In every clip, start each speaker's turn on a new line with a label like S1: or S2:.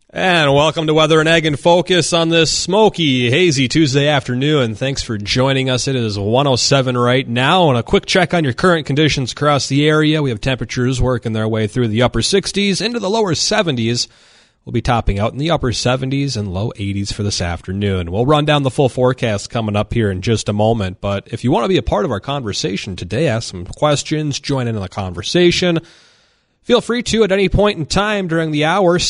S1: And welcome to Weather and Ag in Focus on this smoky, hazy Tuesday afternoon. Thanks for joining us. It is 107 right now. And a quick check on your current conditions across the area. We have temperatures working their way through the upper 60s into the lower 70s. We'll be topping out in the upper 70s and low 80s for this afternoon. We'll run down the full forecast coming up here in just a moment. But if you want to be a part of our conversation today, ask some questions, join in on the conversation, feel free to at any point in time during the hour,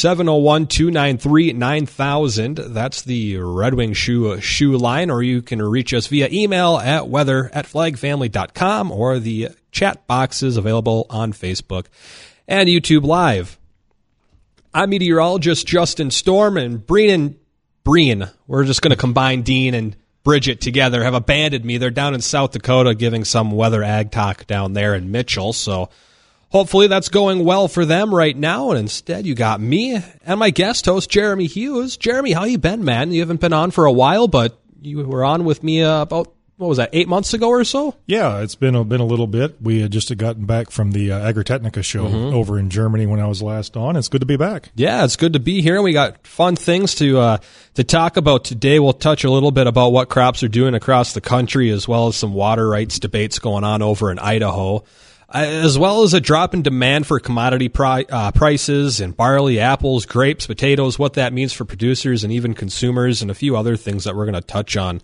S1: 701-293-9000. That's the Red Wing shoe line, or you can reach us via email at weather@flagfamily.com, or the chat boxes available on Facebook and YouTube Live. I'm meteorologist Justin Storm, and Breen, we're just going to combine Dean and Bridget together, have abandoned me. They're down in South Dakota giving some weather ag talk down there in Mitchell, so hopefully that's going well for them right now, and instead you got me and my guest host, Jeremy Hughes. Jeremy, how you been, man? You haven't been on for a while, but you were on with me about, 8 months ago or so?
S2: Yeah, it's been a little bit. We had just gotten back from the Agritechnica show over in Germany when I was last on. It's good to be back.
S1: Yeah, it's good to be here. We got fun things to talk about today. We'll touch a little bit about what crops are doing across the country, as well as some water rights debates going on over in Idaho, as well as a drop in demand for commodity prices in barley, apples, grapes, potatoes, what that means for producers and even consumers, and a few other things that we're going to touch on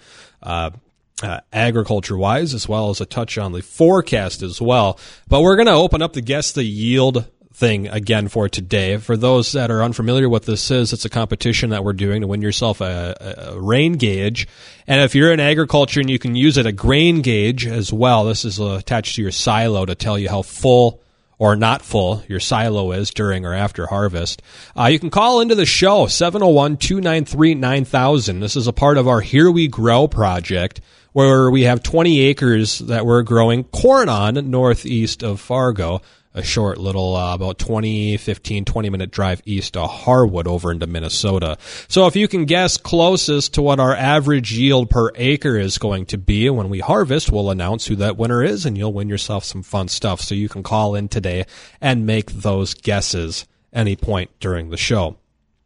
S1: agriculture-wise, as well as a touch on the forecast as well. But we're going to open up the yield thing again for today. For those that are unfamiliar what this is, it's a competition that we're doing to win yourself a rain gauge. And if you're in agriculture and you can use it, a grain gauge as well. This is attached to your silo to tell you how full or not full your silo is during or after harvest. You can call into the show, 701-293-9000. This is a part of our Here We Grow project, where we have 20 acres that we're growing corn on northeast of Fargo, a short little about 20-minute drive east of Harwood over into Minnesota. So if you can guess closest to what our average yield per acre is going to be when we harvest, we'll announce who that winner is, and you'll win yourself some fun stuff. So you can call in today and make those guesses any point during the show.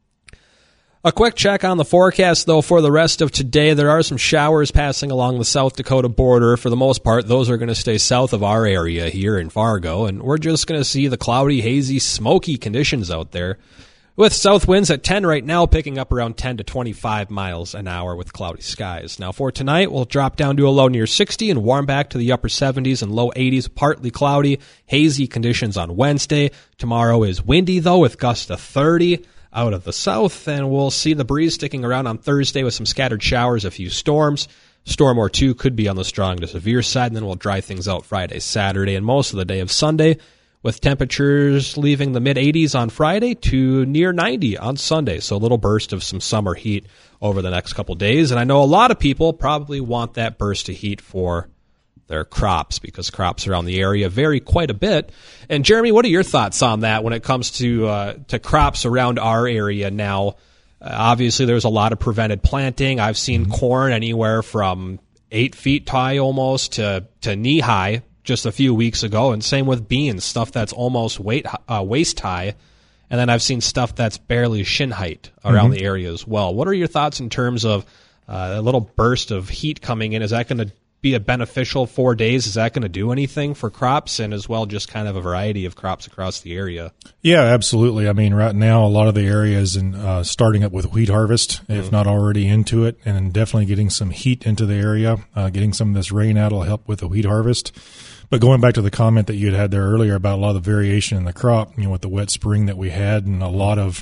S1: A quick check on the forecast, though, for the rest of today. There are some showers passing along the South Dakota border. For the most part, those are going to stay south of our area here in Fargo, and we're just going to see the cloudy, hazy, smoky conditions out there, with south winds at 10 right now, picking up around 10 to 25 miles an hour with cloudy skies. Now, for tonight, we'll drop down to a low near 60 and warm back to the upper 70s and low 80s, partly cloudy, hazy conditions on Wednesday. Tomorrow is windy, though, with gusts to 30. Out of the south, and we'll see the breeze sticking around on Thursday with some scattered showers, a few storms. Storm or two could be on the strong to severe side, and then we'll dry things out Friday, Saturday, and most of the day of Sunday, with temperatures leaving the mid-80s on Friday to near 90 on Sunday. So a little burst of some summer heat over the next couple days, and I know a lot of people probably want that burst of heat for their crops, because crops around the area vary quite a bit. And Jeremy, what are your thoughts on that when it comes to crops around our area now? Obviously, there's a lot of prevented planting. I've seen corn anywhere from 8 feet high almost to knee high just a few weeks ago, and same with beans, stuff that's almost waist high. And then I've seen stuff that's barely shin height around the area as well. What are your thoughts in terms of a little burst of heat coming in? Is that going to be a beneficial 4 days? Is that going to do anything for crops, and as well just kind of a variety of crops across the area? Yeah,
S2: absolutely. I mean, right now a lot of the area is starting up with wheat harvest, if not already into it, and definitely getting some heat into the area. Getting some of this rain out will help with the wheat harvest. But going back to the comment that you had there earlier about a lot of the variation in the crop, with the wet spring that we had and a lot of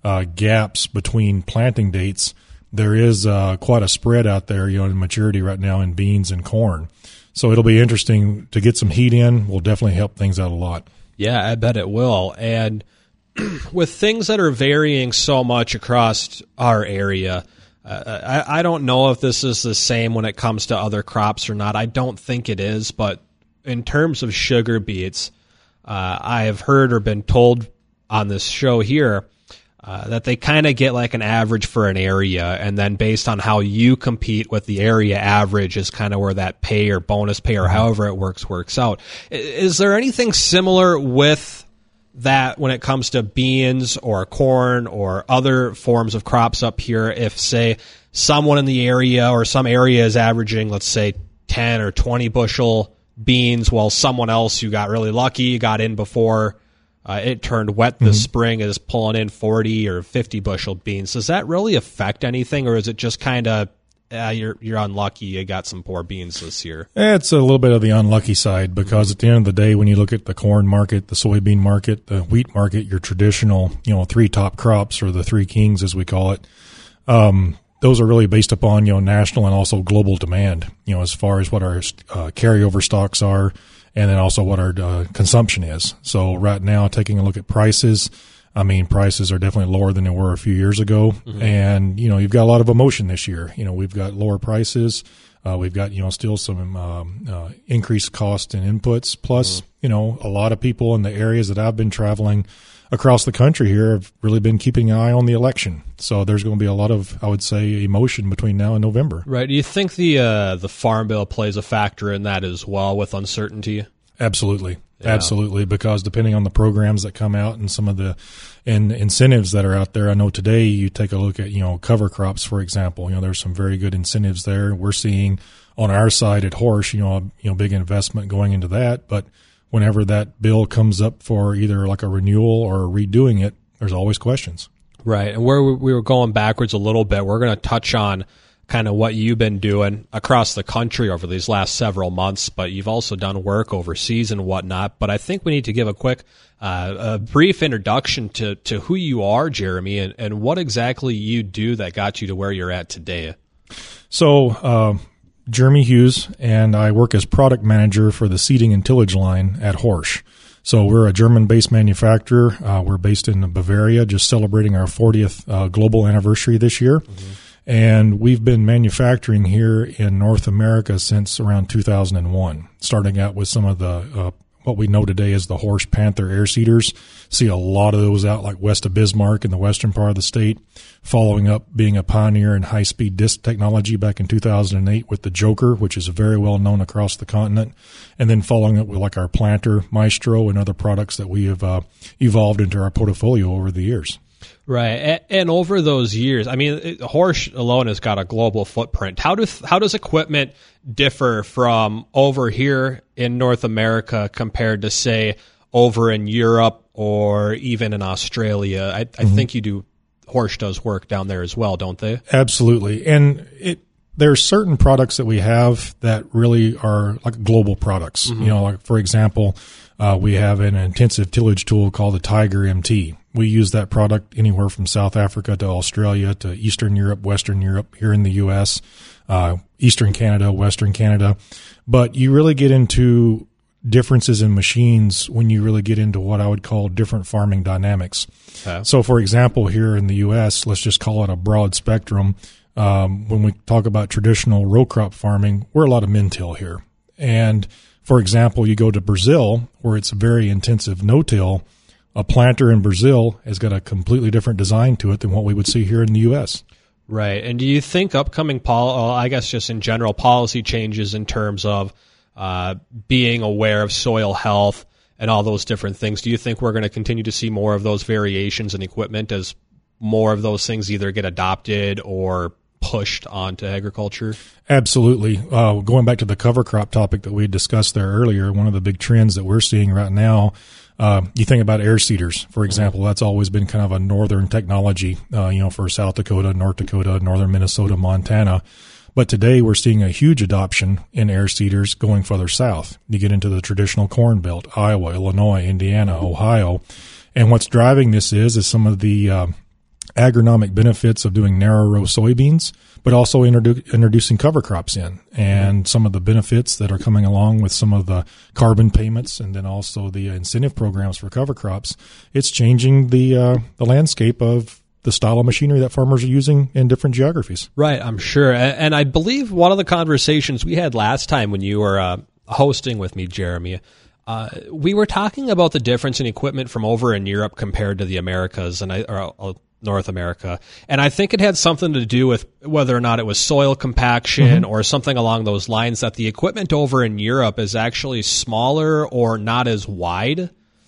S2: gaps between planting dates, there is quite a spread out there, in maturity right now in beans and corn. So it'll be interesting to get some heat in. Will definitely help things out a lot.
S1: Yeah, I bet it will. And with things that are varying so much across our area, I don't know if this is the same when it comes to other crops or not. I don't think it is. But in terms of sugar beets, I have heard or been told on this show here that they kind of get like an average for an area, and then based on how you compete with the area average is kind of where that pay or bonus pay or however it works out. Is there anything similar with that when it comes to beans or corn or other forms of crops up here, if, say, someone in the area or some area is averaging, let's say, 10 or 20 bushel beans, while someone else who got really lucky, got in before it turned wet this spring, is pulling in 40 or 50 bushel beans, does that really affect anything, or is it just kind of you're unlucky, you got some poor beans this year?
S2: It's a little bit of the unlucky side, because at the end of the day, when you look at the corn market, the soybean market, the wheat market, your traditional, three top crops, or the three kings as we call it, those are really based upon, national and also global demand, as far as what our carryover stocks are, and then also what our consumption is. So right now, taking a look at prices, prices are definitely lower than they were a few years ago. And, you've got a lot of emotion this year. We've got lower prices. We've got, still some increased cost in inputs. Plus, a lot of people in the areas that I've been traveling across the country here have really been keeping an eye on the election. So there's going to be a lot of, I would say, emotion between now and November.
S1: Right. Do you think the Farm Bill plays a factor in that as well, with uncertainty?
S2: Absolutely. Yeah. Absolutely, because depending on the programs that come out and some of the incentives that are out there, I know today you take a look at, cover crops, for example, there's some very good incentives there. We're seeing on our side at Horsch, big investment going into that. But whenever that bill comes up for either like a renewal or redoing it, there's always questions.
S1: Right. And where we were going backwards a little bit, we're going to touch on kind of what you've been doing across the country over these last several months, but you've also done work overseas and whatnot. But I think we need to give a quick, a brief introduction to who you are, Jeremy, and what exactly you do that got you to where you're at today.
S2: So, Jeremy Hughes, and I work as product manager for the seeding and tillage line at Horsch. So we're a German-based manufacturer. We're based in Bavaria, just celebrating our 40th global anniversary this year. And we've been manufacturing here in North America since around 2001, starting out with some of the what we know today as the Horsch Panther air seeders. See a lot of those out like west of Bismarck in the western part of the state, following up being a pioneer in high-speed disc technology back in 2008 with the Joker, which is very well known across the continent, and then following up with like our Planter, Maestro, and other products that we have evolved into our portfolio over the years.
S1: Right, and over those years, Horsch alone has got a global footprint. How does equipment differ from over here in North America compared to, say, over in Europe or even in Australia? I think Horsch does work down there as well, don't they?
S2: Absolutely, and there are certain products that we have that really are like global products. Like for example, we have an intensive tillage tool called the Tiger MT. We use that product anywhere from South Africa to Australia to Eastern Europe, Western Europe, here in the U.S., Eastern Canada, Western Canada. But you really get into differences in machines when you really get into what I would call different farming dynamics. Okay. So, for example, here in the U.S., let's just call it a broad spectrum. When we talk about traditional row crop farming, we're a lot of min-till here. And, for example, you go to Brazil, where it's very intensive no-till. A planter in Brazil has got a completely different design to it than what we would see here in the U.S.
S1: Right. And do you think upcoming, I guess just in general, policy changes in terms of being aware of soil health and all those different things, do you think we're going to continue to see more of those variations in equipment as more of those things either get adopted or pushed onto agriculture?
S2: Absolutely. Going back to the cover crop topic that we discussed there earlier, one of the big trends that we're seeing right now, you think about air seeders, for example. That's always been kind of a northern technology, for South Dakota, North Dakota, northern Minnesota, Montana. But today we're seeing a huge adoption in air seeders going further south. You get into the traditional corn belt, Iowa, Illinois, Indiana, Ohio. And what's driving this is some of the agronomic benefits of doing narrow row soybeans, but also introducing cover crops in, and some of the benefits that are coming along with some of the carbon payments, and then also the incentive programs for cover crops. It's changing the landscape of the style of machinery that farmers are using in different geographies.
S1: Right, I'm sure. And I believe one of the conversations we had last time when you were hosting with me, Jeremy, we were talking about the difference in equipment from over in Europe compared to the Americas or North America. And I think it had something to do with whether or not it was soil compaction or something along those lines, that the equipment over in Europe is actually smaller or not as wide.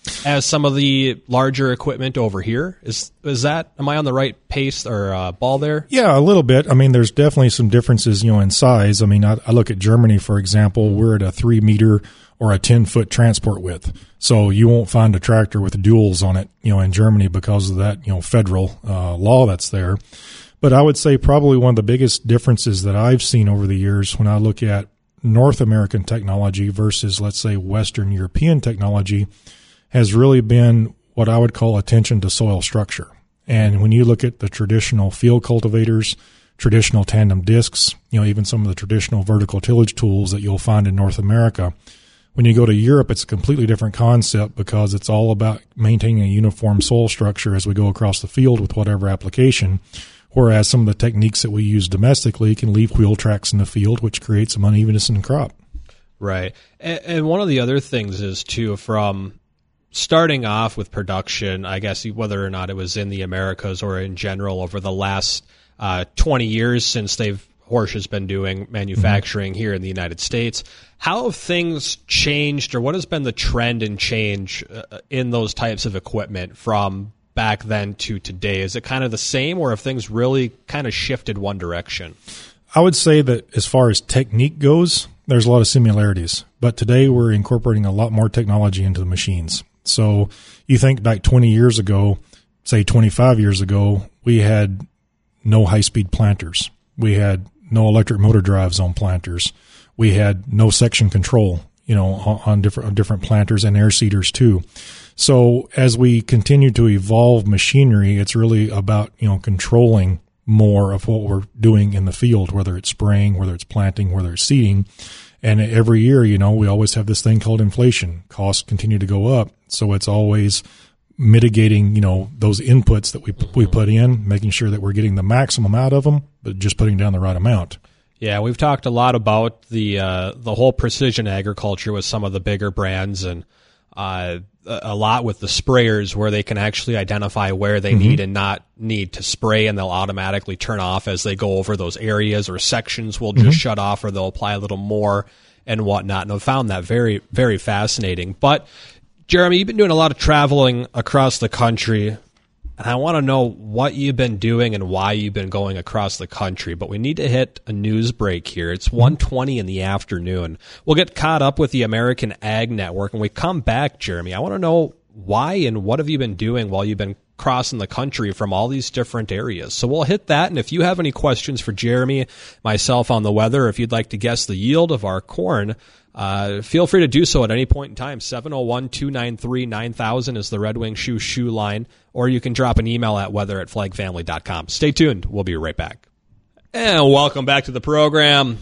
S1: as some of the larger equipment over here. Is that, am I on the right pace or ball there?
S2: Yeah, a little bit. I mean, there's definitely some differences, in size. I mean, I look at Germany, for example. We're at a 3-meter or a 10-foot transport width. So you won't find a tractor with duals on it, in Germany because of that, federal law that's there. But I would say probably one of the biggest differences that I've seen over the years when I look at North American technology versus, let's say, Western European technology has really been what I would call attention to soil structure. And when you look at the traditional field cultivators, traditional tandem discs, even some of the traditional vertical tillage tools that you'll find in North America, when you go to Europe, it's a completely different concept because it's all about maintaining a uniform soil structure as we go across the field with whatever application. Whereas some of the techniques that we use domestically can leave wheel tracks in the field, which creates some unevenness in the crop.
S1: Right. And one of the other things is, too, from starting off with production, I guess whether or not it was in the Americas or in general over the last 20 years since Horsch has been doing manufacturing here in the United States, how have things changed, or what has been the trend and change in those types of equipment from back then to today? Is it kind of the same, or have things really kind of shifted one direction?
S2: I would say that as far as technique goes, there's a lot of similarities. But today we're incorporating a lot more technology into the machines. So you think back 20 years ago, say 25 years ago, we had no high-speed planters. We had no electric motor drives on planters. We had no section control, on different planters and air seeders too. So as we continue to evolve machinery, it's really about, controlling more of what we're doing in the field, whether it's spraying, whether it's planting, whether it's seeding. And every year, we always have this thing called inflation. Costs continue to go up. So it's always mitigating, those inputs that we put in, making sure that we're getting the maximum out of them, but just putting down the right amount.
S1: Yeah, we've talked a lot about the whole precision agriculture with some of the bigger brands, and a lot with the sprayers where they can actually identify where they need and not need to spray, and they'll automatically turn off as they go over those areas, or sections will just shut off, or they'll apply a little more and whatnot. And I've found that very, very fascinating. But Jeremy, you've been doing a lot of traveling across the country, and I want to know what you've been doing and why you've been going across the country. But we need to hit a news break here. It's 1:20 in the afternoon. We'll get caught up with the American Ag Network. When we come back, Jeremy, I want to know why and what have you been doing while you've been crossing the country from all these different areas. So we'll hit that. And if you have any questions for Jeremy, myself on the weather, if you'd like to guess the yield of our corn, feel free to do so at any point in time. 701-293-9000 is the Red Wing shoe line, or you can drop an email at weather@flagfamily.com. Stay tuned. We'll be right back. And welcome back to the program.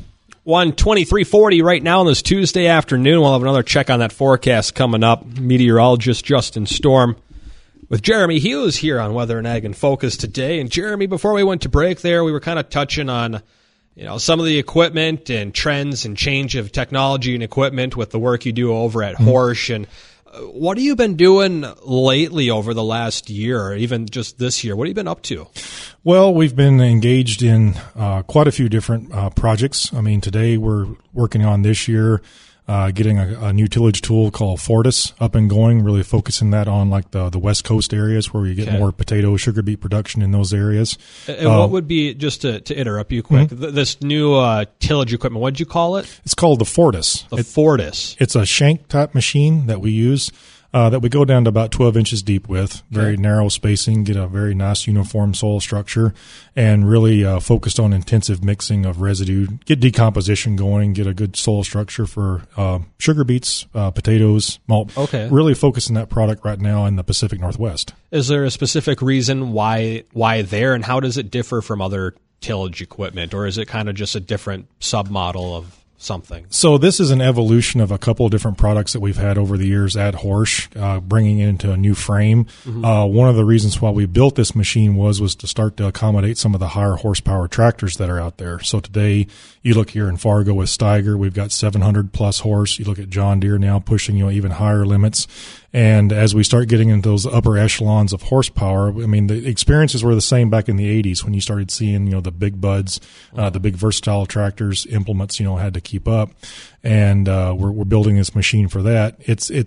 S1: 1:23:40 right now on this Tuesday afternoon. We'll have another check on that forecast coming up. Meteorologist Justin Storm with Jeremy Hughes here on Weather and Ag in Focus today. And Jeremy, before we went to break there, we were kind of touching on some of the equipment and trends and change of technology and equipment with the work you do over at Horsch. And what have you been doing lately over the last year, or even just this year? What have you been up to?
S2: Well, we've been engaged in quite a few different projects. I mean, today we're working on this year getting a new tillage tool called Fortis up and going, really focusing that on like the West Coast areas where you get more potato, sugar beet production in those areas.
S1: And what would be, just to interrupt you quick, this new tillage equipment, what did you call it?
S2: It's called the Fortis.
S1: Fortis.
S2: It's a shank type machine that we use. That we go down to about 12 inches deep with, very narrow spacing, get a very nice uniform soil structure, and really focused on intensive mixing of residue, get decomposition going, get a good soil structure for sugar beets, potatoes, malt.
S1: Okay.
S2: Really focusing that product right now in the Pacific Northwest.
S1: Is there a specific reason why there, and how does it differ from other tillage equipment, or is it kind of just a different submodel of something?
S2: So this is an evolution of a couple of different products that we've had over the years at Horsch, bringing it into a new frame. One of the reasons why we built this machine was to start to accommodate some of the higher horsepower tractors that are out there. So today, you look here in Fargo with Steiger, we've got 700 plus horse. You look at John Deere now pushing even higher limits. And as we start getting into those upper echelons of horsepower, I mean, the experiences were the same back in the 80s when you started seeing, the big buds, the big versatile tractors, implements, had to keep up. And we're building this machine for that. It's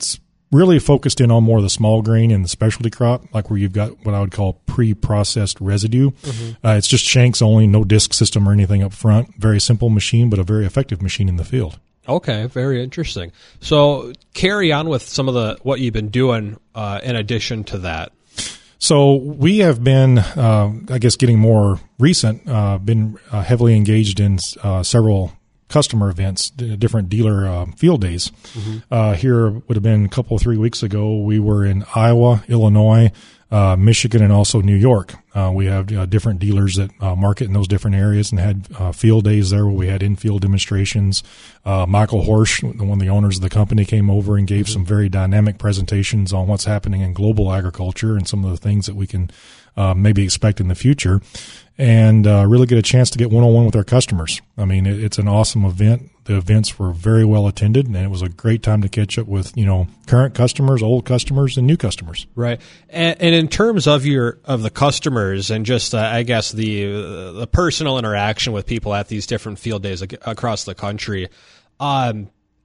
S2: really focused in on more of the small grain and the specialty crop, like where you've got what I would call pre-processed residue. It's just shanks only, no disc system or anything up front. Very simple machine, but a very effective machine in the field.
S1: Okay, very interesting. So carry on with some of what you've been doing in addition to that.
S2: So we have been, I guess, getting more recent, been heavily engaged in several customer events, different dealer field days. Here would have been a couple of 3 weeks ago. We were in Iowa, Illinois, Michigan, and also New York. We have different dealers that market in those different areas and had field days there where we had in-field demonstrations. Michael Horsch, one of the owners of the company, came over and gave some very dynamic presentations on what's happening in global agriculture and some of the things that we can maybe expect in the future, and really get a chance to get one-on-one with our customers. I mean, it's an awesome event. The events were very well attended, and it was a great time to catch up with, current customers, old customers, and new customers.
S1: Right. And in terms of the customers and just, I guess, the personal interaction with people at these different field days across the country, I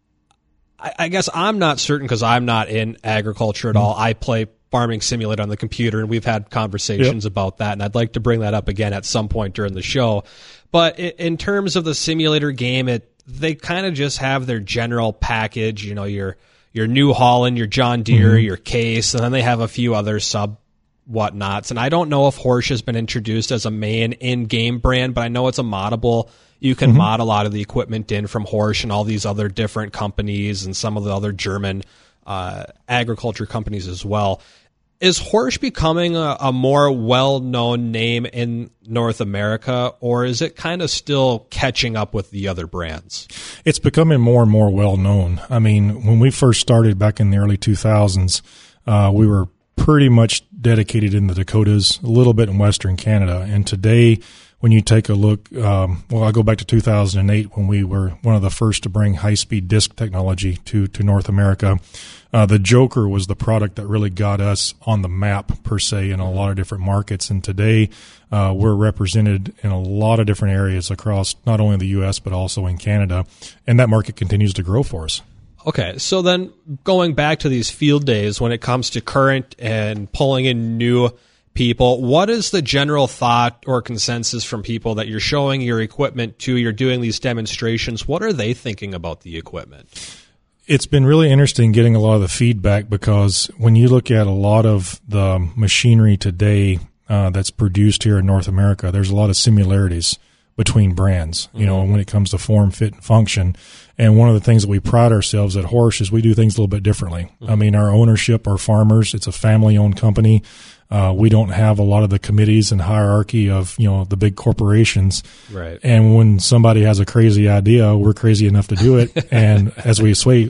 S1: guess I'm not certain because I'm not in agriculture at all. I play Farming Simulator on the computer, and we've had conversations about that, and I'd like to bring that up again at some point during the show. But in terms of the simulator game, they kind of just have their general package, your New Holland, your John Deere, your Case, and then they have a few other sub whatnots. And I don't know if Horsch has been introduced as a main in-game brand, but I know it's a moddable. You can mod a lot of the equipment in from Horsch and all these other different companies and some of the other German agriculture companies as well. Is Horsch becoming a more well-known name in North America, or is it kind of still catching up with the other brands?
S2: It's becoming more and more well-known. I mean, when we first started back in the early 2000s, we were pretty much dedicated in the Dakotas, a little bit in Western Canada. And today, when you take a look, I go back to 2008 when we were one of the first to bring high-speed disc technology to North America. The Joker was the product that really got us on the map, per se, in a lot of different markets. And today, we're represented in a lot of different areas across not only the U.S., but also in Canada. And that market continues to grow for us.
S1: Okay, so then going back to these field days, when it comes to current and pulling in new people, what is the general thought or consensus from people that you're showing your equipment to, you're doing these demonstrations? What are they thinking about the equipment?
S2: It's been really interesting getting a lot of the feedback, because when you look at a lot of the machinery today that's produced here in North America, there's a lot of similarities between brands, when it comes to form, fit, and function. And one of the things that we pride ourselves at Horsch is we do things a little bit differently. I mean, our ownership, our farmers, it's a family-owned company. We don't have a lot of the committees and hierarchy of, the big corporations.
S1: Right.
S2: And when somebody has a crazy idea, we're crazy enough to do it. And as we say,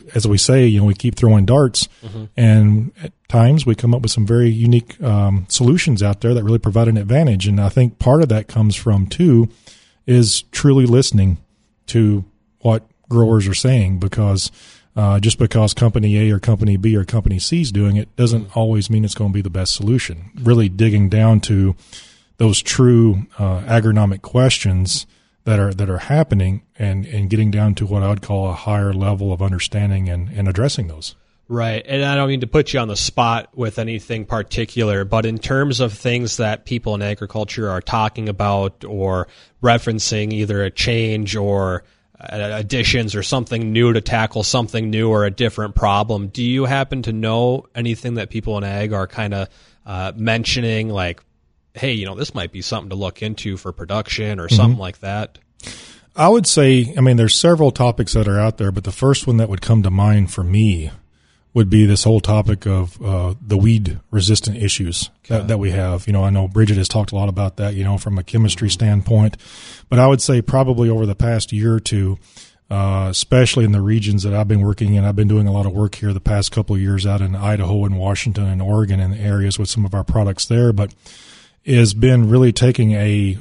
S2: we keep throwing darts. And at times we come up with some very unique solutions out there that really provide an advantage. And I think part of that comes from, too, is truly listening to what growers are saying, because just because company A or company B or company C is doing it doesn't always mean it's going to be the best solution. Really digging down to those true agronomic questions that are happening and getting down to what I would call a higher level of understanding and addressing those.
S1: Right. And I don't mean to put you on the spot with anything particular, but in terms of things that people in agriculture are talking about or referencing, either a change or additions or something new to tackle something new or a different problem, do you happen to know anything that people in ag are kind of mentioning, like, hey, this might be something to look into for production or something like that?
S2: I would say, there's several topics that are out there, but the first one that would come to mind for me would be this whole topic of the weed-resistant issues that we have. I know Bridget has talked a lot about that, from a chemistry standpoint. But I would say probably over the past year or two, especially in the regions that I've been working in, I've been doing a lot of work here the past couple of years out in Idaho and Washington and Oregon and areas with some of our products there. But has been really taking a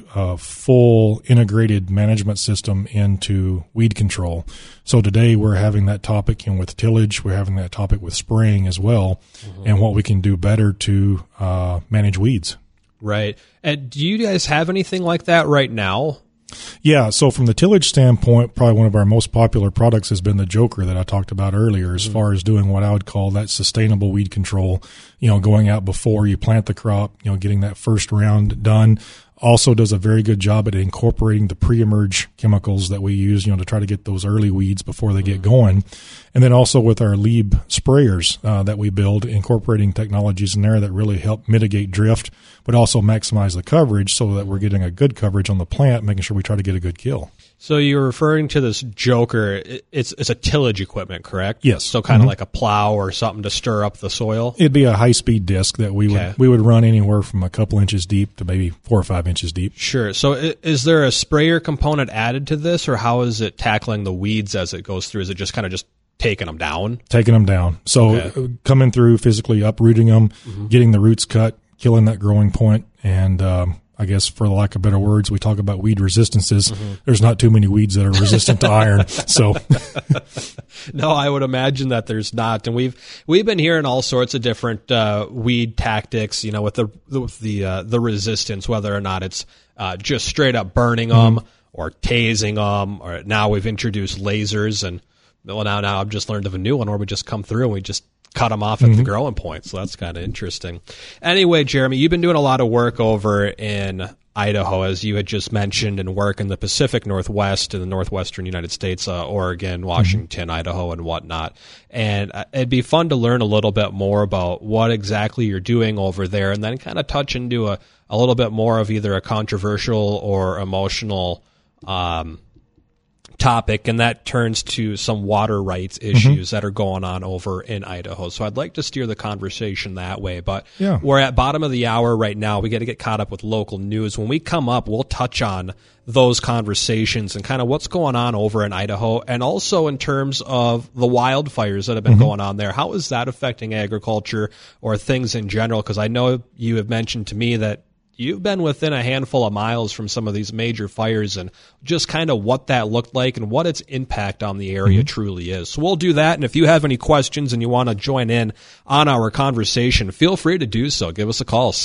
S2: full integrated management system into weed control. So today we're having that topic with tillage, we're having that topic with spraying as well, and what we can do better to manage weeds.
S1: Right. And do you guys have anything like that right now?
S2: Yeah, so from the tillage standpoint, probably one of our most popular products has been the Joker that I talked about earlier, as far as doing what I would call that sustainable weed control, going out before you plant the crop, getting that first round done. Also does a very good job at incorporating the pre-emerge chemicals that we use, to try to get those early weeds before they get going. And then also with our Lieb sprayers that we build, incorporating technologies in there that really help mitigate drift, but also maximize the coverage so that we're getting a good coverage on the plant, making sure we try to get a good kill.
S1: So you're referring to this Joker. It's a tillage equipment, correct?
S2: Yes.
S1: So kind of like a plow or something to stir up the soil?
S2: It'd be a high-speed disc that we would run anywhere from a couple inches deep to maybe 4 or 5 inches deep.
S1: Sure. So is there a sprayer component added to this, or how is it tackling the weeds as it goes through? Is it just kind of just taking them down?
S2: Taking them down. So coming through, physically uprooting them, getting the roots cut, killing that growing point, and I guess for the lack of better words, we talk about weed resistances. There's not too many weeds that are resistant to iron. So,
S1: no, I would imagine that there's not. And we've been hearing all sorts of different weed tactics, with the resistance, whether or not it's just straight up burning them or tasing them, or now we've introduced lasers, and now I've just learned of a new one where we just come through and we just cut them off at the growing point. So that's kind of interesting. Anyway, Jeremy, you've been doing a lot of work over in Idaho, as you had just mentioned, and work in the Pacific Northwest and the northwestern United States, Oregon, Washington, Idaho, and whatnot. And it'd be fun to learn a little bit more about what exactly you're doing over there, and then kind of touch into a little bit more of either a controversial or emotional topic, and that turns to some water rights issues that are going on over in Idaho. So I'd like to steer the conversation that way, but we're at bottom of the hour right now. We got to get caught up with local news. When we come up, we'll touch on those conversations and kind of what's going on over in Idaho, and also in terms of the wildfires that have been going on there. How is that affecting agriculture or things in general? Because I know you have mentioned to me that you've been within a handful of miles from some of these major fires, and just kind of what that looked like and what its impact on the area truly is. So we'll do that. And if you have any questions and you want to join in on our conversation, feel free to do so. Give us a call,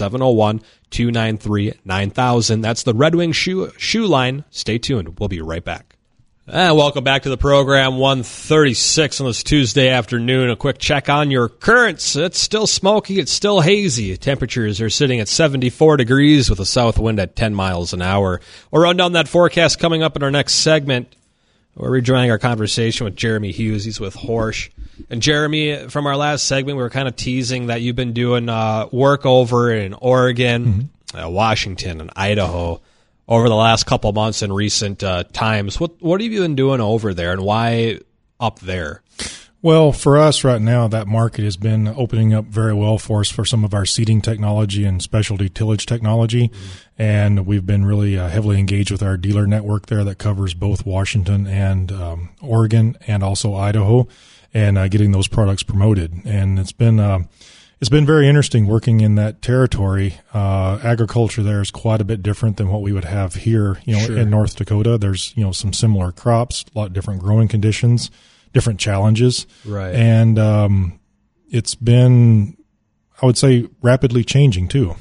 S1: 701-293-9000. That's the Red Wing Shoe Line. Stay tuned. We'll be right back. And welcome back to the program, 1:36 on this Tuesday afternoon. A quick check on your currents. It's still smoky. It's still hazy. Temperatures are sitting at 74 degrees with a south wind at 10 miles an hour. We'll run down that forecast coming up in our next segment. We're rejoining our conversation with Jeremy Hughes. He's with Horsch. And Jeremy, from our last segment, we were kind of teasing that you've been doing work over in Oregon, Washington, and Idaho over the last couple months in recent times. What have you been doing over there, and why up there?
S2: Well, for us right now, that market has been opening up very well for us for some of our seeding technology and specialty tillage technology. And we've been really heavily engaged with our dealer network there that covers both Washington and Oregon and also Idaho, and getting those products promoted. And it's been very interesting working in that territory. Agriculture there is quite a bit different than what we would have here, in North Dakota. There's, some similar crops, a lot different growing conditions, different challenges.
S1: Right.
S2: And it's been, I would say, rapidly changing too.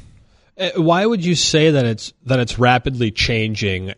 S1: Why would you say that it's rapidly changing?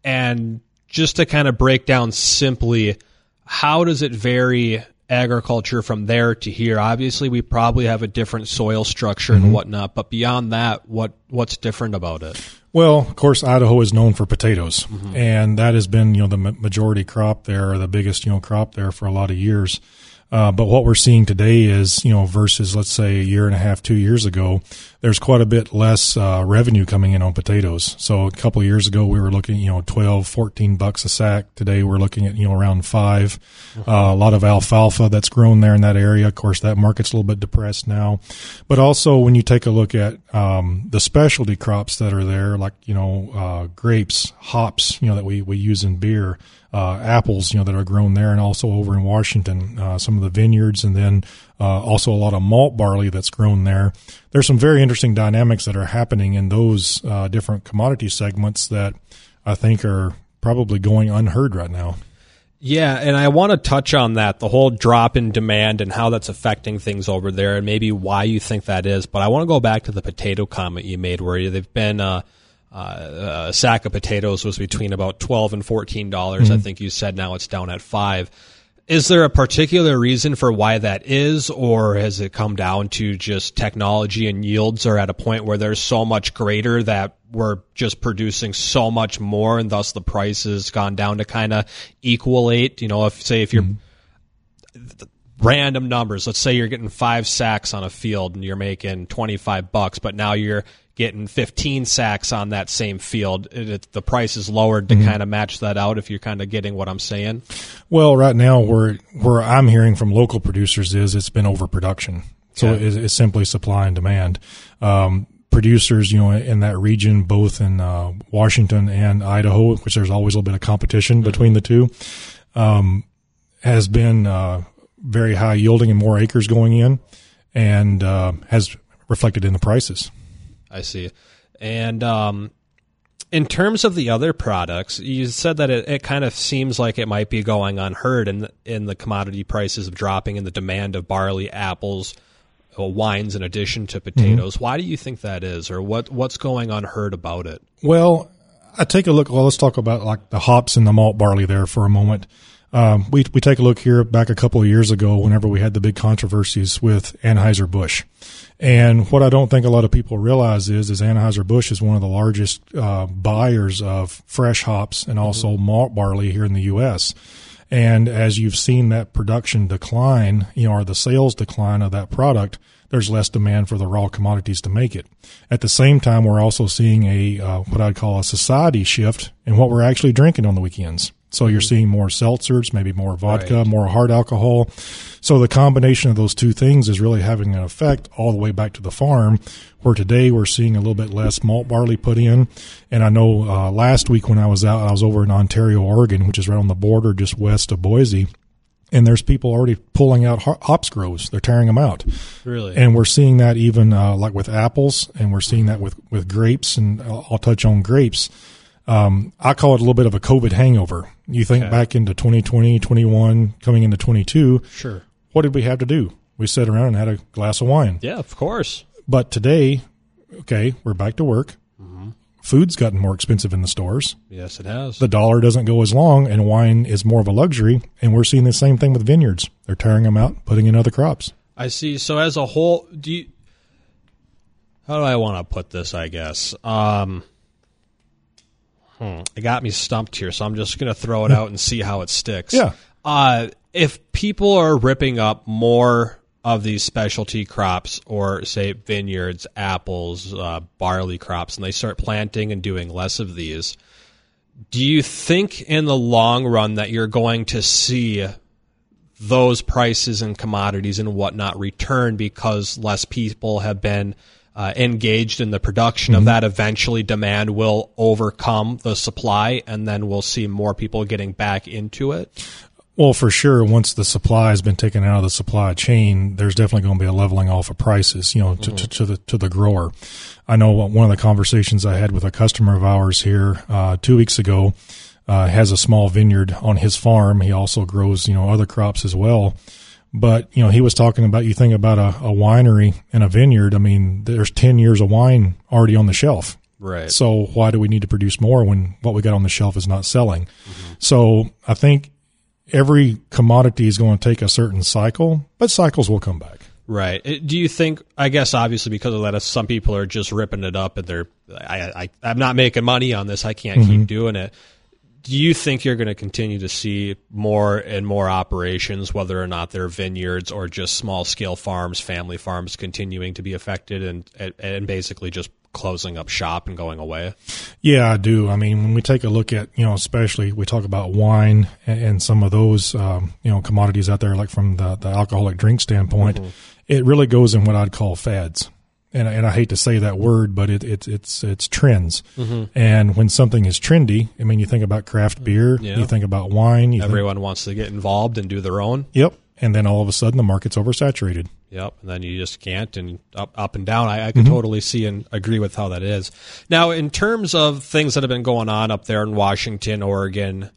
S1: And just to kind of break down simply, how does it vary agriculture from there to here? Obviously, we probably have a different soil structure and whatnot, but beyond that, what's different about it?
S2: Well, of course, Idaho is known for potatoes, and that has been, the majority crop there, or the biggest, crop there for a lot of years. But what we're seeing today is, versus, let's say, a year and a half, 2 years ago, there's quite a bit less revenue coming in on potatoes. So a couple of years ago, we were looking, $12, $14 a sack. Today, we're looking at, around $5. A lot of alfalfa that's grown there in that area. Of course, that market's a little bit depressed now. But also, when you take a look at the specialty crops that are there, like, grapes, hops, that we use in beer, apples, that are grown there, and also over in Washington, some of the vineyards, and then also a lot of malt barley that's grown there. There's some very interesting dynamics that are happening in those different commodity segments that I think are probably going unheard right now.
S1: Yeah, and I want to touch on that, the whole drop in demand and how that's affecting things over there, and maybe why you think that is. But I want to go back to the potato comment you made, where they've been a sack of potatoes was between about $12 and $14. I think you said now it's down at $5. Is there a particular reason for why that is, or has it come down to just technology and yields are at a point where they're so much greater that we're just producing so much more and thus the price has gone down to kind of equalate? If you're random numbers, let's say you're getting 5 sacks on a field and you're making $25, but now you're getting 15 sacks on that same field, the price is lowered to kind of match that out, if you're kind of getting what I'm saying?
S2: Well, right now, where I'm hearing from local producers is it's been overproduction. So it's simply supply and demand. Producers, in that region, both in Washington and Idaho, which there's always a little bit of competition between the two, has been very high yielding and more acres going in, and has reflected in the prices.
S1: I see. And in terms of the other products, you said that it kind of seems like it might be going unheard in the commodity prices of dropping and the demand of barley, apples, wines in addition to potatoes. Why do you think that is, or what's going unheard about it?
S2: Well, I take a look. Well, let's talk about like the hops and the malt barley there for a moment. We take a look here back a couple of years ago whenever we had the big controversies with Anheuser-Busch. And what I don't think a lot of people realize is Anheuser-Busch is one of the largest buyers of fresh hops and also malt barley here in the U.S. And as you've seen that production decline, or the sales decline of that product, there's less demand for the raw commodities to make it. At the same time, we're also seeing what I'd call a society shift in what we're actually drinking on the weekends. So you're seeing more seltzers, maybe more vodka, right, more hard alcohol. So the combination of those two things is really having an effect all the way back to the farm, where today we're seeing a little bit less malt barley put in. And I know last week when I was out, I was over in Ontario, Oregon, which is right on the border just west of Boise. And there's people already pulling out hops groves. They're tearing them out.
S1: Really?
S2: And we're seeing that even like with apples, and we're seeing that with grapes, and I'll touch on grapes. I call it a little bit of a COVID hangover. You think back into 2020, 21, coming into 22.
S1: Sure.
S2: What did we have to do? We sat around and had a glass of wine.
S1: Yeah, of course.
S2: But today, we're back to work. Food's gotten more expensive in the stores.
S1: Yes, it has.
S2: The dollar doesn't go as long, and wine is more of a luxury. And we're seeing the same thing with vineyards. They're tearing them out, putting in other crops.
S1: I see. So as a whole, how do I want to put this, I guess? It got me stumped here, so I'm just going to throw it out and see how it sticks.
S2: Yeah.
S1: If people are ripping up more of these specialty crops, or say vineyards, apples, barley crops, and they start planting and doing less of these, do you think in the long run that you're going to see those prices and commodities and whatnot return because less people have been engaged in the production of that? Eventually demand will overcome the supply, and then we'll see more people getting back into it?
S2: Well, for sure, once the supply has been taken out of the supply chain, there's definitely going to be a leveling off of prices, to the grower. I know one of the conversations I had with a customer of ours here 2 weeks ago has a small vineyard on his farm. He also grows, other crops as well. But, he was talking about, you think about a winery and a vineyard. I mean, there's 10 years of wine already on the shelf.
S1: Right.
S2: So why do we need to produce more when what we got on the shelf is not selling? So I think every commodity is going to take a certain cycle, but cycles will come back.
S1: Right. Do you think, I guess obviously because of that, some people are just ripping it up and I'm not making money on this, I can't keep doing it. Do you think you're going to continue to see more and more operations, whether or not they're vineyards or just small-scale farms, family farms, continuing to be affected and basically just closing up shop and going away?
S2: Yeah, I do. I mean, when we take a look at, especially we talk about wine and some of those, commodities out there, like from the alcoholic drink standpoint, it really goes in what I'd call fads. And I hate to say that word, but it's trends. And when something is trendy, I mean, you think about craft beer, you think about wine.
S1: Everyone wants to get involved and do their own.
S2: Yep. And then all of a sudden the market's oversaturated.
S1: Yep. And then you just can't, and up and down. I can totally see and agree with how that is. Now, in terms of things that have been going on up there in Washington, Oregon,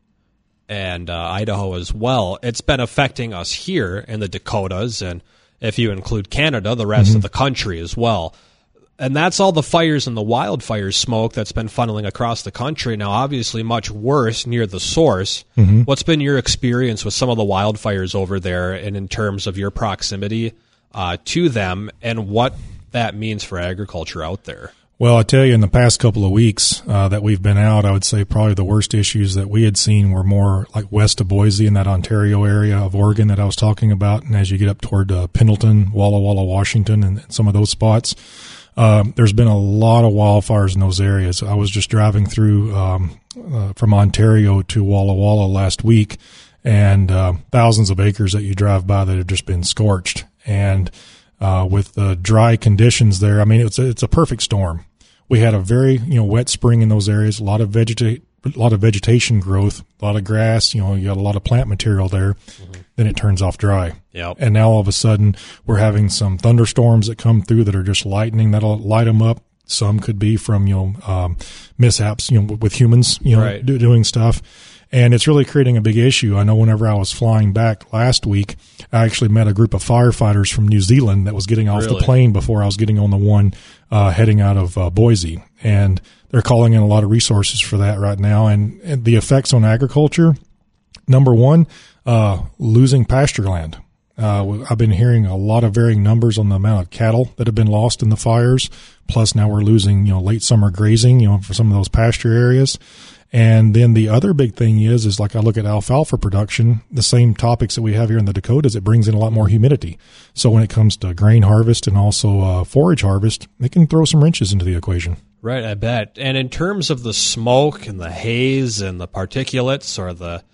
S1: and Idaho as well, it's been affecting us here in the Dakotas, and if you include Canada, the rest of the country as well. And that's all the fires and the wildfire smoke that's been funneling across the country. Now, obviously much worse near the source. Mm-hmm. What's been your experience with some of the wildfires over there, and in terms of your proximity to them, and what that means for agriculture out there?
S2: Well, I tell you, in the past couple of weeks that we've been out, I would say probably the worst issues that we had seen were more like west of Boise in that Ontario area of Oregon that I was talking about. And as you get up toward Pendleton, Walla Walla, Washington, and some of those spots, there's been a lot of wildfires in those areas. I was just driving through from Ontario to Walla Walla last week, and thousands of acres that you drive by that have just been scorched. And with the dry conditions there, I mean, it's a perfect storm. We had a very wet spring in those areas, a lot of vegetation growth, a lot of grass. You got a lot of plant material there. Mm-hmm. Then it turns off dry.
S1: Yep.
S2: And now all of a sudden we're having some thunderstorms that come through that are just lightning that'll light them up. Some could be from mishaps with humans
S1: right.
S2: doing stuff. And it's really creating a big issue. I know whenever I was flying back last week, I actually met a group of firefighters from New Zealand that was getting off the plane before I was getting on the one heading out of Boise. And they're calling in a lot of resources for that right now. And the effects on agriculture, number one, losing pasture land. I've been hearing a lot of varying numbers on the amount of cattle that have been lost in the fires. Plus now we're losing, late summer grazing, for some of those pasture areas. And then the other big thing is like I look at alfalfa production, the same topics that we have here in the Dakotas, it brings in a lot more humidity. So when it comes to grain harvest and also forage harvest, it can throw some wrenches into the equation.
S1: Right, I bet. And in terms of the smoke and the haze and the particulates or the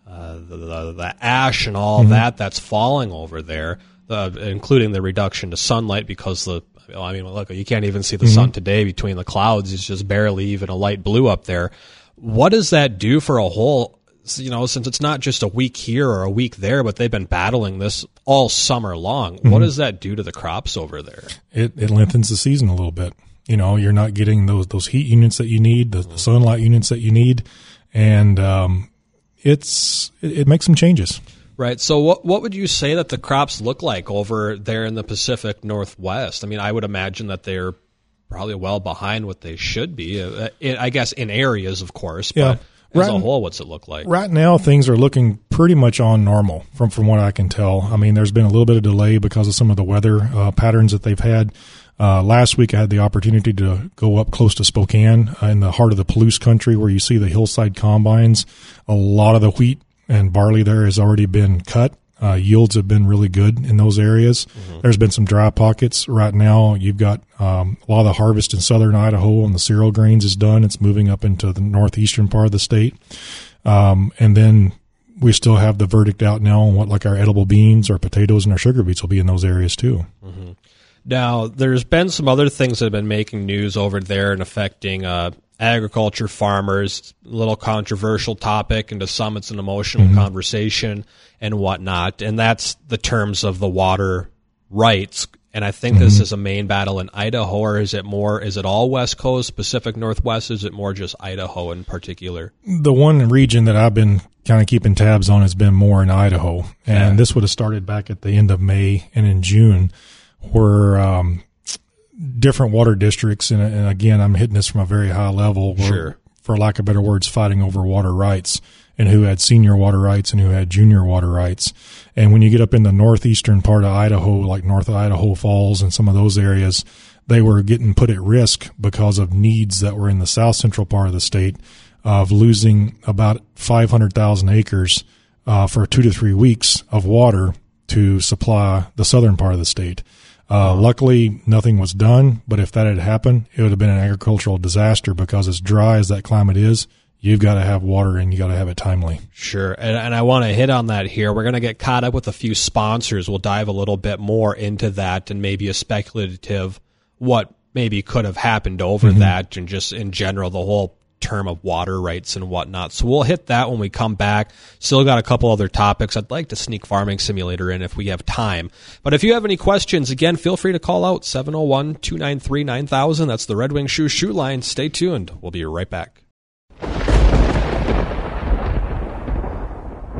S1: ash and all mm-hmm. that's falling over there, including the reduction to sunlight because look, you can't even see the mm-hmm. sun today between the clouds. It's just barely even a light blue up there. What does that do for a whole, since it's not just a week here or a week there, but they've been battling this all summer long. Mm-hmm. What does that do to the crops over there?
S2: It lengthens the season a little bit. You're not getting those heat units that you need, the sunlight units that you need, and it makes some changes.
S1: Right. So what would you say that the crops look like over there in the Pacific Northwest? I mean, I would imagine that they're probably well behind what they should be, I guess, in areas, of course, but as a whole, what's it look like?
S2: Right now, things are looking pretty much on normal from what I can tell. I mean, there's been a little bit of delay because of some of the weather patterns that they've had. Last week, I had the opportunity to go up close to Spokane in the heart of the Palouse country where you see the hillside combines. A lot of the wheat and barley there has already been cut. Yields have been really good in those areas. Mm-hmm. There's been some dry pockets. Right now, you've got a lot of the harvest in southern Idaho and the cereal grains is done. It's moving up into the northeastern part of the state. And then we still have the verdict out now on what like our edible beans, our potatoes, and our sugar beets will be in those areas too.
S1: Mm-hmm. Now, there's been some other things that have been making news over there and affecting agriculture, farmers, a little controversial topic, and to some it's an emotional mm-hmm. conversation and whatnot, and that's the terms of the water rights. And I think mm-hmm. this is a main battle in Idaho, or is it all West Coast, Pacific Northwest? Is it more just Idaho in particular?
S2: The one region that I've been kind of keeping tabs on has been more in Idaho, and this would have started back at the end of May and in June, where different water districts, and again, I'm hitting this from a very high level, were, for lack of better words, fighting over water rights, and who had senior water rights and who had junior water rights. And when you get up in the northeastern part of Idaho, like North Idaho Falls and some of those areas, they were getting put at risk because of needs that were in the south central part of the state of losing about 500,000 acres for 2 to 3 weeks of water to supply the southern part of the state. Luckily, nothing was done, but if that had happened, it would have been an agricultural disaster because as dry as that climate is, you've got to have water and you got to have it timely.
S1: Sure. And I want to hit on that here. We're going to get caught up with a few sponsors. We'll dive a little bit more into that and maybe a speculative what maybe could have happened over mm-hmm. that and just in general, the whole term of water rights and whatnot. So we'll hit that when we come back. Still got a couple other topics. I'd like to sneak Farming Simulator in if we have time. But if you have any questions, again, feel free to call out 701-293-9000. That's the Red Wing Shoe line. Stay tuned. We'll be right back.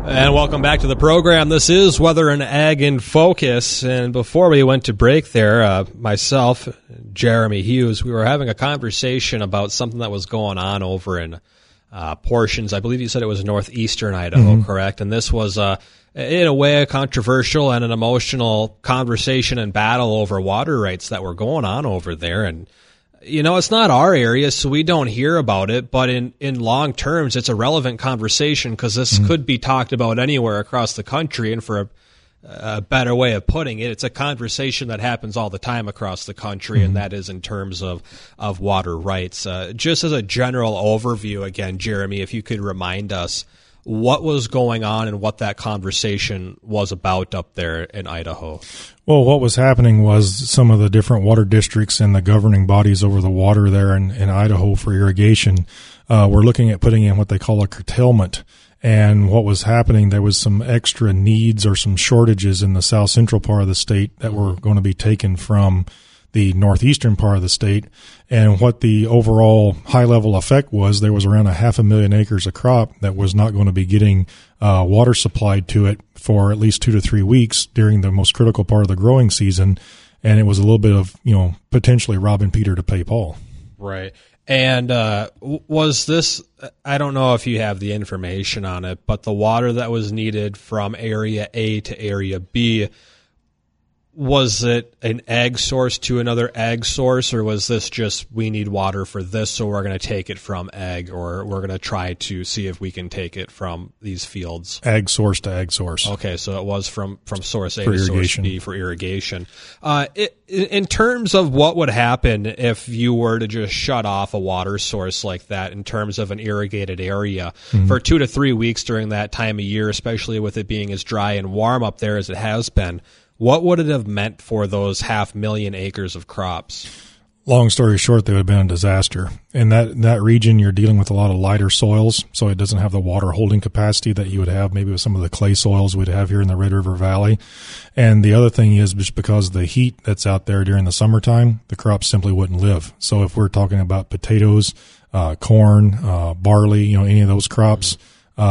S1: And welcome back to the program. This is Weather and Ag in Focus. And before we went to break there, myself, Jeremy Hughes, we were having a conversation about something that was going on over in portions. I believe you said it was northeastern Idaho, correct? And this was, in a way, a controversial and an emotional conversation and battle over water rights that were going on over there. And you know, it's not our area, so we don't hear about it, but in long terms, it's a relevant conversation because this could be talked about anywhere across the country, and for a better way of putting it, it's a conversation that happens all the time across the country, and that is in terms of water rights. Just as a general overview, again, Jeremy, if you could remind us what was going on and what that conversation was about up there in Idaho.
S2: Well, what was happening was some of the different water districts and the governing bodies over the water there in Idaho for irrigation were looking at putting in what they call a curtailment. And what was happening, there was some extra needs or some shortages in the south central part of the state that were going to be taken from the northeastern part of the state. And what the overall high level effect was, there was around 500,000 acres of crop that was not going to be getting water supplied to it for at least 2 to 3 weeks during the most critical part of the growing season. And it was a little bit of, potentially robbing Peter to pay Paul.
S1: Right. And was this, I don't know if you have the information on it, but the water that was needed from Area A to Area B, was it an ag source to another ag source, or was this just we need water for this, so we're going to take it from ag, or we're going to try to see if we can take it from these fields?
S2: Ag source to ag source.
S1: Okay, so it was from source A to source B for irrigation. In terms of what would happen if you were to just shut off a water source like that in terms of an irrigated area for 2 to 3 weeks during that time of year, especially with it being as dry and warm up there as it has been, what would it have meant for those 500,000 acres of crops?
S2: Long story short, they would have been a disaster. In that region, you're dealing with a lot of lighter soils, so it doesn't have the water holding capacity that you would have maybe with some of the clay soils we'd have here in the Red River Valley. And the other thing is, just because of the heat that's out there during the summertime, the crops simply wouldn't live. So if we're talking about potatoes, corn, barley, any of those crops,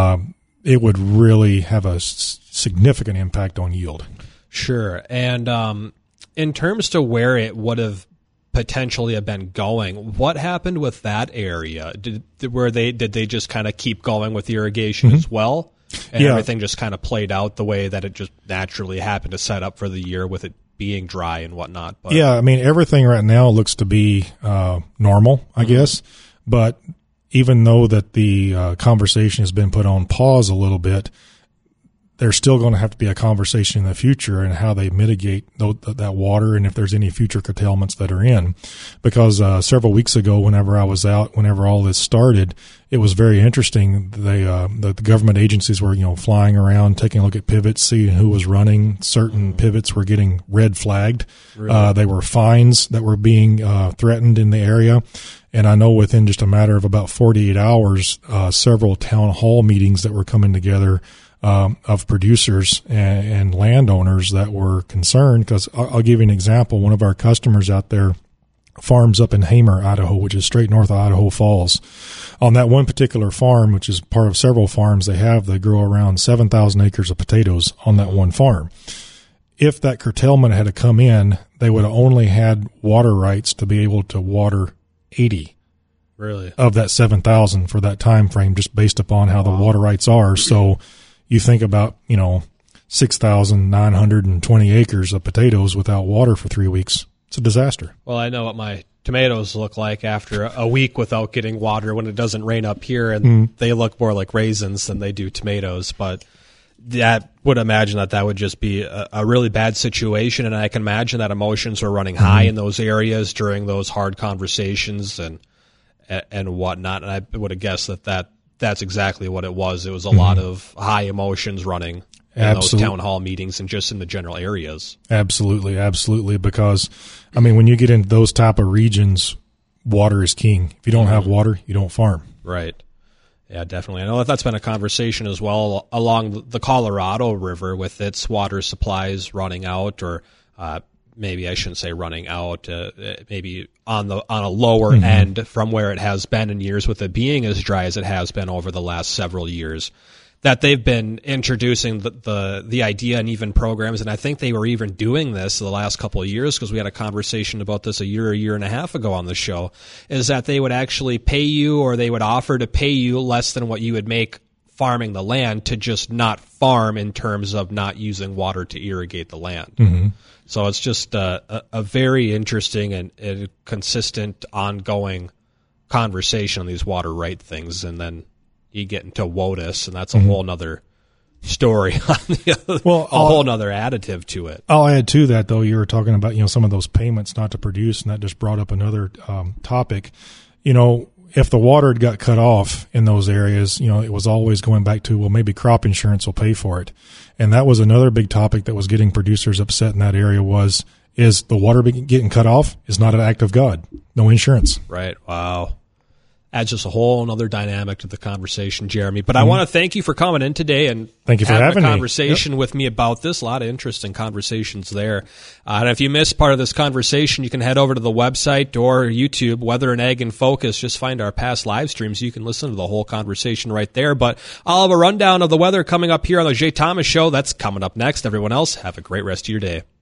S2: it would really have a significant impact on yield. Sure.
S1: And in terms to where it would have potentially have been going, what happened with that area? Did they just kind of keep going with irrigation as well? And everything just kind of played out the way that it just naturally happened to set up for the year with it being dry and whatnot? But
S2: yeah, I mean, everything right now looks to be normal, I guess. But even though that the conversation has been put on pause a little bit, there's still going to have to be a conversation in the future and how they mitigate that water and if there's any future curtailments that are in. Because several weeks ago, whenever I was out, whenever all this started, it was very interesting. The government agencies were, flying around, taking a look at pivots, seeing who was running. Certain pivots were getting red flagged. Really? They were fines that were being threatened in the area. And I know within just a matter of about 48 hours, several town hall meetings that were coming together of producers and landowners that were concerned. Because I'll give you an example. One of our customers out there farms up in Hamer, Idaho, which is straight north of Idaho Falls. On that one particular farm, which is part of several farms they grow around 7,000 acres of potatoes on that one farm. If that curtailment had to come in, they would have only had water rights to be able to water 80
S1: really
S2: of that 7,000 for that time frame, just based upon how the water rights are. So you think about, 6,920 acres of potatoes without water for 3 weeks. It's a disaster.
S1: Well, I know what my tomatoes look like after a week without getting water when it doesn't rain up here, and they look more like raisins than they do tomatoes. But that would imagine that would just be a really bad situation, and I can imagine that emotions were running high in those areas during those hard conversations and whatnot. And I would have guessed that's exactly what it was. It was a lot of high emotions running in those town hall meetings and just in the general areas.
S2: Absolutely, absolutely. Because, when you get into those type of regions, water is king. If you don't have water, you don't farm.
S1: Right. Yeah, definitely. I know that's been a conversation as well along the Colorado River with its water supplies running out, or maybe I shouldn't say running out, maybe on a lower end from where it has been in years, with it being as dry as it has been over the last several years. that they've been introducing the idea and even programs, and I think they were even doing this the last couple of years because we had a conversation about this a year and a half ago on the show, is that they would actually pay you, or they would offer to pay you less than what you would make farming the land to just not farm, in terms of not using water to irrigate the land. Mm-hmm. So it's just a very interesting and consistent ongoing conversation on these water right things, and then you get into WOTUS, and that's a whole nother story on the other, a whole nother additive to it.
S2: I'll add to that, though. You were talking about, some of those payments not to produce, and that just brought up another topic. If the water had got cut off in those areas, it was always going back to, well, maybe crop insurance will pay for it. And that was another big topic that was getting producers upset in that area is the water getting cut off is not an act of God. No insurance.
S1: Right. Wow. Adds just a whole other dynamic to the conversation, Jeremy. But I want to thank you for coming in today and
S2: thank you for having
S1: a conversation with me about this. A lot of interesting conversations there. And if you missed part of this conversation, you can head over to the website or YouTube, Weather and Ag in Focus. Just find our past live streams. You can listen to the whole conversation right there. But I'll have a rundown of the weather coming up here on the Jay Thomas Show. That's coming up next. Everyone else, have a great rest of your day.